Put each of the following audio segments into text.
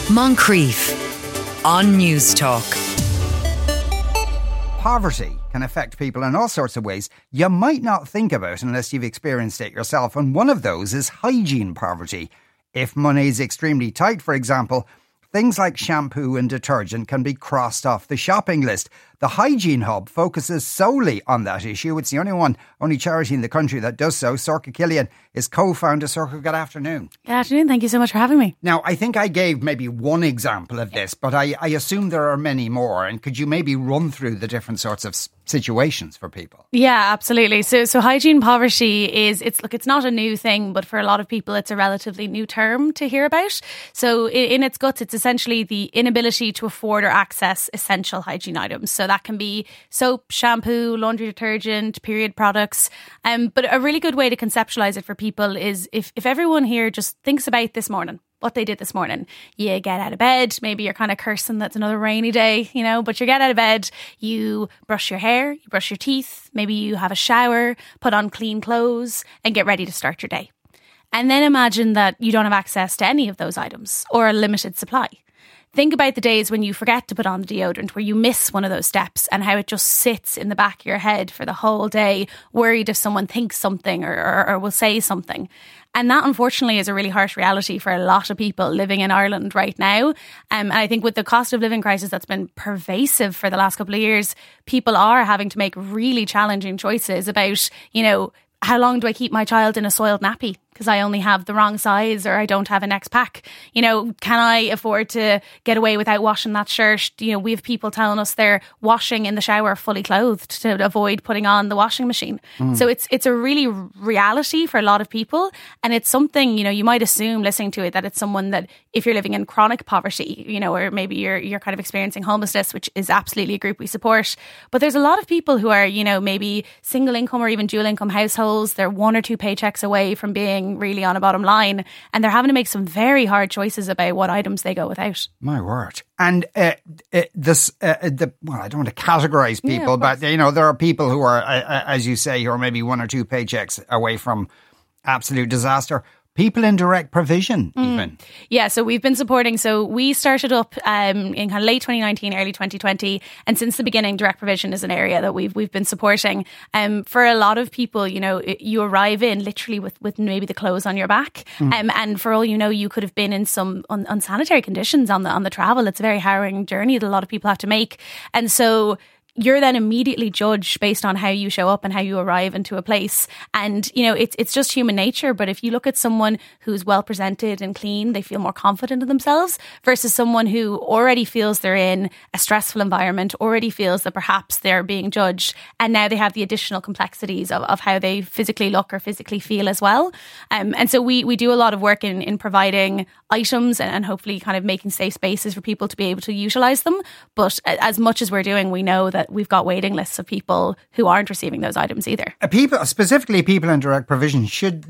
Moncrief on News Talk. Poverty can affect people in all sorts of ways you might not think about unless you've experienced it yourself, and one of those is hygiene poverty. If money is extremely tight, for example, things like shampoo and detergent can be crossed off the shopping list. The Hygiene Hub focuses solely on that issue. It's the only charity in the country that does so. Sorcha Killian is co-founder. Sorcha, good afternoon. Good afternoon. Thank you so much for having me. Now, I think I gave maybe one example of this, but I assume there are many more. And could you maybe run through the different sorts of situations for people? Yeah, absolutely. So hygiene poverty it's not a new thing, but for a lot of people, it's a relatively new term to hear about. So in its guts, it's essentially the inability to afford or access essential hygiene items. So that can be soap, shampoo, laundry detergent, period products. But a really good way to conceptualise it for people is if everyone here just thinks about this morning, what they did this morning. You get out of bed, maybe you're kind of cursing that's another rainy day, but you get out of bed, you brush your hair, you brush your teeth, maybe you have a shower, put on clean clothes and get ready to start your day. And then imagine that you don't have access to any of those items or a limited supply. Think about the days when you forget to put on the deodorant, where you miss one of those steps and how it just sits in the back of your head for the whole day, worried if someone thinks something or will say something. And that, unfortunately, is a really harsh reality for a lot of people living in Ireland right now. And I think with the cost of living crisis that's been pervasive for the last couple of years, people are having to make really challenging choices about, how long do I keep my child in a soiled nappy because I only have the wrong size or I don't have an X pack? Can I afford to get away without washing that shirt? We have people telling us they're washing in the shower fully clothed to avoid putting on the washing machine. So it's a really reality for a lot of people. And it's something, you might assume listening to it that it's someone that if you're living in chronic poverty, or maybe you're kind of experiencing homelessness, which is absolutely a group we support. But there's a lot of people who are, maybe single income or even dual income households. They're one or two paychecks away from being really on a bottom line, and they're having to make some very hard choices about what items they go without. My word. And I don't want to categorise people, but there are people who are, as you say, who are maybe one or two paychecks away from absolute disaster. People in direct provision, even. Yeah, so we've been supporting. So we started up in kind of late 2019, early 2020. And since the beginning, direct provision is an area that we've been supporting. For a lot of people, you arrive in literally with maybe the clothes on your back. And for all you could have been in some unsanitary conditions on the travel. It's a very harrowing journey that a lot of people have to make. And so you're then immediately judged based on how you show up and how you arrive into a place. And, it's just human nature. But if you look at someone who's well presented and clean, they feel more confident in themselves versus someone who already feels they're in a stressful environment, already feels that perhaps they're being judged. And now they have the additional complexities of how they physically look or physically feel as well. And so we do a lot of work in providing items and hopefully kind of making safe spaces for people to be able to utilise them. But as much as we're doing, we know that we've got waiting lists of people who aren't receiving those items either. Specifically people in direct provision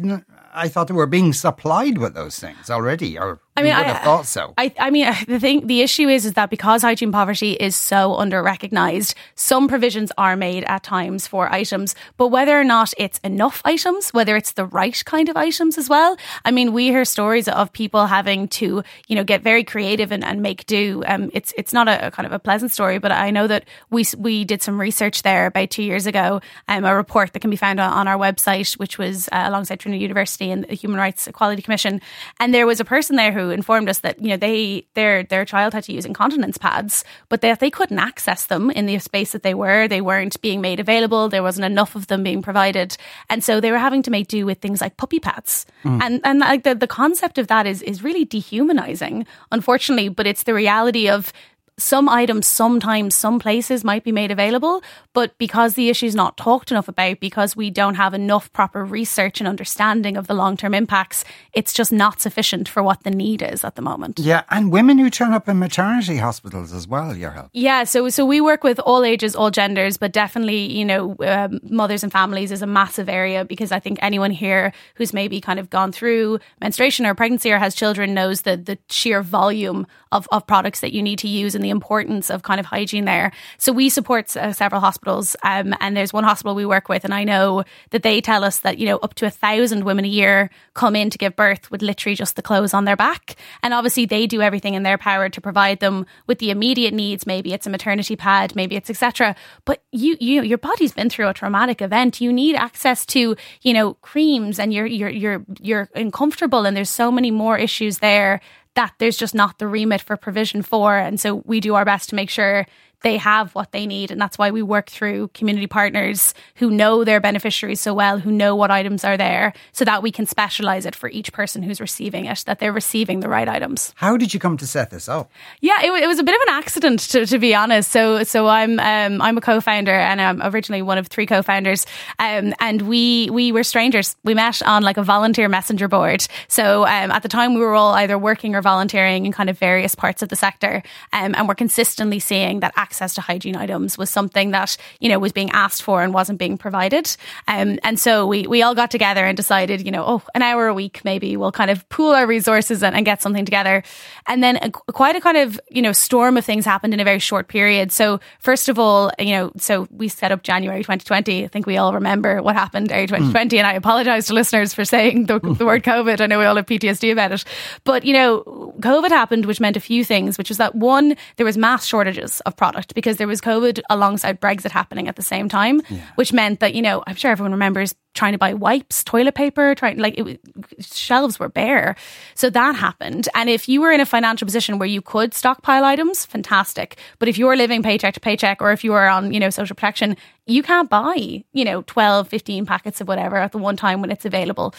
I thought they were being supplied with those things already, or I would have thought so. The issue is that because hygiene poverty is so under-recognised, some provisions are made at times for items, but whether or not it's enough items, whether it's the right kind of items as well. We hear stories of people having to, get very creative and make do. It's not a kind of a pleasant story, but I know that we did some research there about 2 years ago, a report that can be found on our website, which was alongside Trinity University and the Human Rights Equality Commission. And there was a person there who informed us that, their child had to use incontinence pads, but they couldn't access them in the space that they were. They weren't being made available. There wasn't enough of them being provided. And so they were having to make do with things like puppy pads. And like the concept of that is really dehumanizing, unfortunately, but it's the reality of some items, sometimes some places might be made available, but because the issue is not talked enough about, because we don't have enough proper research and understanding of the long-term impacts, it's just not sufficient for what the need is at the moment. Yeah, and women who turn up in maternity hospitals as well, your help. Yeah, so we work with all ages, all genders, but definitely, mothers and families is a massive area, because I think anyone here who's maybe kind of gone through menstruation or pregnancy or has children knows that the sheer volume of products that you need to use in and the importance of kind of hygiene there. So we support several hospitals, and there's one hospital we work with, and I know that they tell us that, up to 1,000 women a year come in to give birth with literally just the clothes on their back. And obviously they do everything in their power to provide them with the immediate needs. Maybe it's a maternity pad, maybe it's etc. But your body's been through a traumatic event. You need access to, creams, and you're uncomfortable, and there's so many more issues there that there's just not the remit for provision for. And so we do our best to make sure they have what they need. And that's why we work through community partners who know their beneficiaries so well, who know what items are there, so that we can specialise it for each person who's receiving it, that they're receiving the right items. How did you come to set this up? Yeah, it was a bit of an accident, to be honest. So I'm a co-founder, and I'm originally one of 3 co-founders. And we were strangers. We met on like a volunteer messenger board. So at the time we were all either working or volunteering in kind of various parts of the sector. And we're consistently seeing that access to hygiene items was something that, was being asked for and wasn't being provided. And so we all got together and decided, an hour a week, maybe we'll kind of pool our resources and get something together. And then quite a kind of, storm of things happened in a very short period. So first of all, so we set up January 2020. I think we all remember what happened early 2020. And I apologize to listeners for saying the word COVID. I know we all have PTSD about it. But, COVID happened, which meant a few things, which was that, one, there was mass shortages of product because there was COVID alongside Brexit happening at the same time, which meant that, I'm sure everyone remembers trying to buy wipes, toilet paper, shelves were bare. So that happened. And if you were in a financial position where you could stockpile items, fantastic. But if you're living paycheck to paycheck, or if you are on, social protection, you can't buy, 12, 15 packets of whatever at the one time when it's available.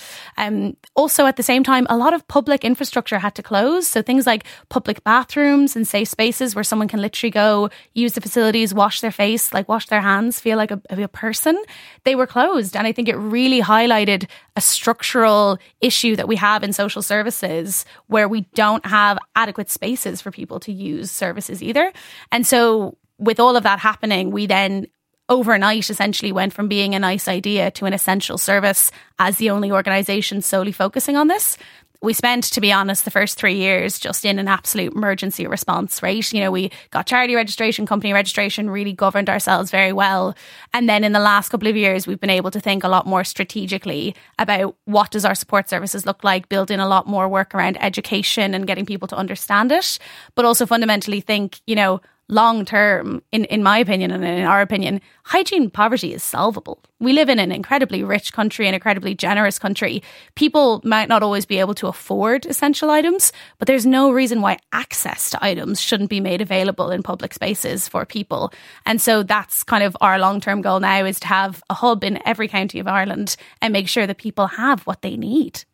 Also, at the same time, a lot of public infrastructure had to close. So things like public bathrooms and safe spaces where someone can literally go use the facilities, wash their face, wash their hands, feel like a person, they were closed. And I think it really highlighted a structural issue that we have in social services, where we don't have adequate spaces for people to use services either. And so with all of that happening, we then overnight essentially went from being a nice idea to an essential service as the only organisation solely focusing on this. We spent, to be honest, the first 3 years just in an absolute emergency response, right? We got charity registration, company registration, really governed ourselves very well. And then in the last couple of years, we've been able to think a lot more strategically about what does our support services look like, build in a lot more work around education and getting people to understand it, but also fundamentally think, long term, in my opinion and in our opinion, hygiene poverty is solvable. We live in an incredibly rich country, an incredibly generous country. People might not always be able to afford essential items, but there's no reason why access to items shouldn't be made available in public spaces for people. And so that's kind of our long-term goal now, is to have a hub in every county of Ireland and make sure that people have what they need.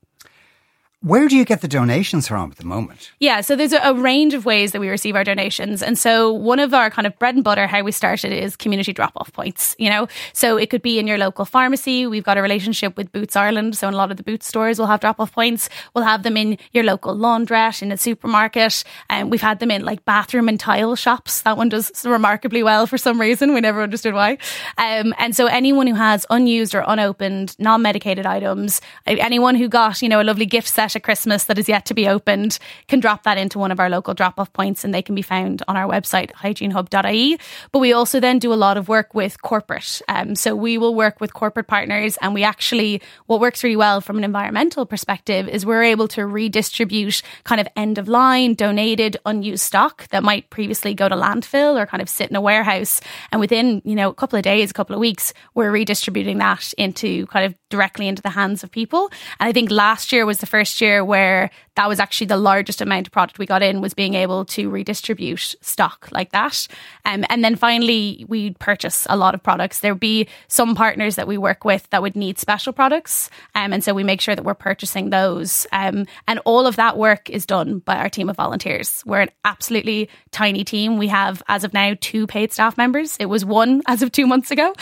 Where do you get the donations from at the moment? Yeah, so there's a range of ways that we receive our donations. And so one of our kind of bread and butter, how we started, is community drop-off points, So it could be in your local pharmacy. We've got a relationship with Boots Ireland. So in a lot of the Boots stores, we'll have drop-off points. We'll have them in your local laundrette, in a supermarket. And we've had them in bathroom and tile shops. That one does remarkably well for some reason. We never understood why. And so anyone who has unused or unopened, non-medicated items, anyone who got, a lovely gift set at Christmas that is yet to be opened, can drop that into one of our local drop-off points, and they can be found on our website, hygienehub.ie. But we also then do a lot of work with corporate. So we will work with corporate partners, and we actually, what works really well from an environmental perspective is we're able to redistribute kind of end-of-line, donated, unused stock that might previously go to landfill or kind of sit in a warehouse. And within, a couple of days, a couple of weeks, we're redistributing that into kind of directly into the hands of people. And I think last year was the first year where that was actually the largest amount of product we got in, was being able to redistribute stock like that. And then finally, we purchase a lot of products. There would be some partners that we work with that would need special products. And so we make sure that we're purchasing those. And all of that work is done by our team of volunteers. We're an absolutely tiny team. We have, as of now, 2 paid staff members. It was 1 as of 2 months ago.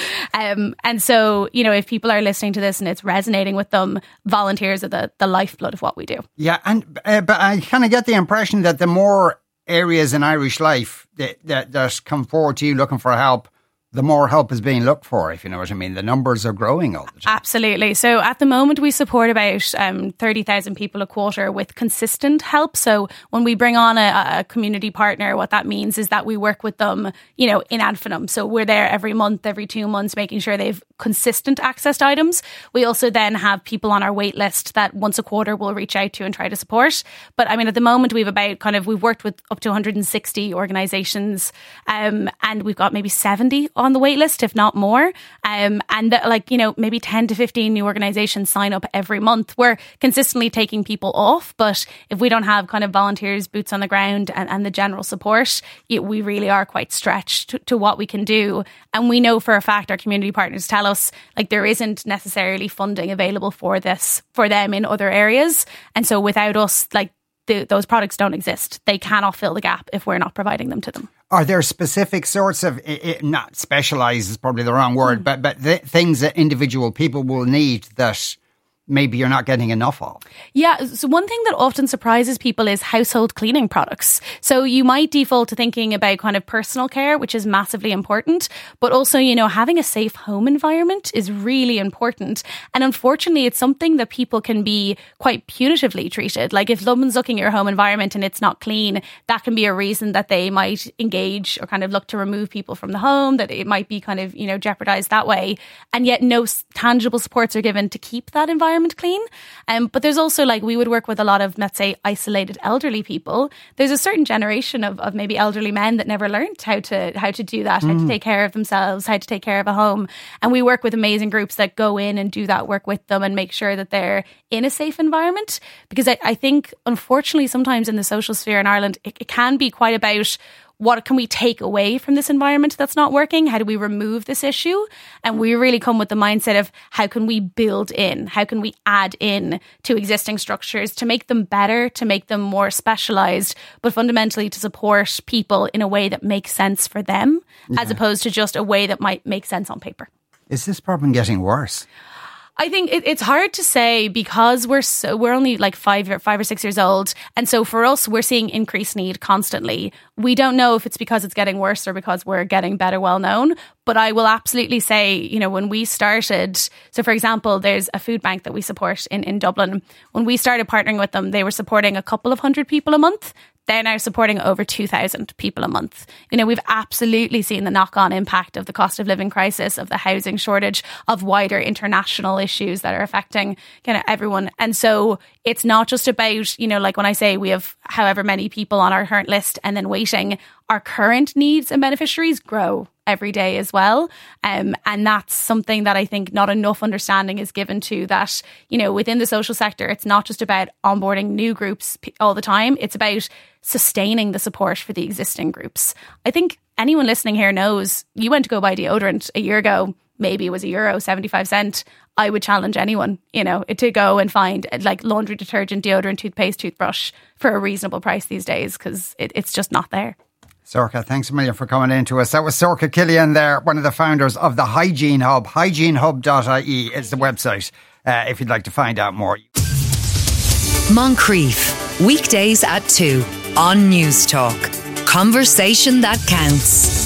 And so, if people are listening to this and it's resonating with them, volunteers are the lifeblood of what we do. Yeah, but I kind of get the impression that the more areas in Irish life that come forward to you looking for help, the more help is being looked for, if you know what I mean. The numbers are growing all the time. Absolutely. So at the moment, we support about 30,000 people a quarter with consistent help. So when we bring on a community partner, what that means is that we work with them, in ad infinitum. So we're there every month, every 2 months, making sure they've consistent access to items. We also then have people on our wait list that once a quarter we'll reach out to and try to support. But I mean, at the moment, we've worked with up to 160 organisations, and we've got maybe 70 on the wait list, if not more. Maybe 10 to 15 new organisations sign up every month. We're consistently taking people off, but if we don't have kind of volunteers, boots on the ground and the general support, we really are quite stretched to what we can do. And we know for a fact, our community partners tell us there isn't necessarily funding available for them in other areas. And so without us, those products don't exist. They cannot fill the gap if we're not providing them to them. Are there specific sorts of, not specialised is probably the wrong word, but things that individual people will need that maybe you're not getting enough of? Yeah, so one thing that often surprises people is household cleaning products. So you might default to thinking about kind of personal care, which is massively important, but also, having a safe home environment is really important. And unfortunately, it's something that people can be quite punitively treated. Like if someone's looking at your home environment and it's not clean, that can be a reason that they might engage or kind of look to remove people from the home, that it might be kind of, jeopardized that way. And yet no tangible supports are given to keep that environment clean. But there's also we would work with a lot of, let's say, isolated elderly people. There's a certain generation of maybe elderly men that never learned how to do that, how to take care of themselves, how to take care of a home. And we work with amazing groups that go in and do that work with them and make sure that they're in a safe environment. Because I think, unfortunately, sometimes in the social sphere in Ireland, it can be quite about what can we take away from this environment that's not working? How do we remove this issue? And we really come with the mindset of how can we build in? How can we add in to existing structures to make them better, to make them more specialised, but fundamentally to support people in a way that makes sense for them, as opposed to just a way that might make sense on paper. Is this problem getting worse? I think it's hard to say because we're only 5 or 6 years old. And so for us, we're seeing increased need constantly. We don't know if it's because it's getting worse or because we're getting better well known. But I will absolutely say, when we started, so for example, there's a food bank that we support in Dublin. When we started partnering with them, they were supporting a couple of hundred people a month. They're now supporting over 2,000 people a month. We've absolutely seen the knock-on impact of the cost of living crisis, of the housing shortage, of wider international issues that are affecting kind of everyone. And so it's not just about, when I say we have however many people on our current list and then waiting, our current needs and beneficiaries grow every day as well. And that's something that I think not enough understanding is given to, that, within the social sector, it's not just about onboarding new groups all the time. It's about sustaining the support for the existing groups. I think anyone listening here knows you went to go buy deodorant a year ago, maybe it was €1.75. I would challenge anyone, to go and find laundry detergent, deodorant, toothpaste, toothbrush for a reasonable price these days, because it's just not there. Sorcha, thanks a million for coming in to us. That was Sorcha Killian there, one of the founders of the Hygiene Hub. Hygienehub.ie is the website if you'd like to find out more. Moncrief, weekdays at 2 on News Talk. Conversation that counts.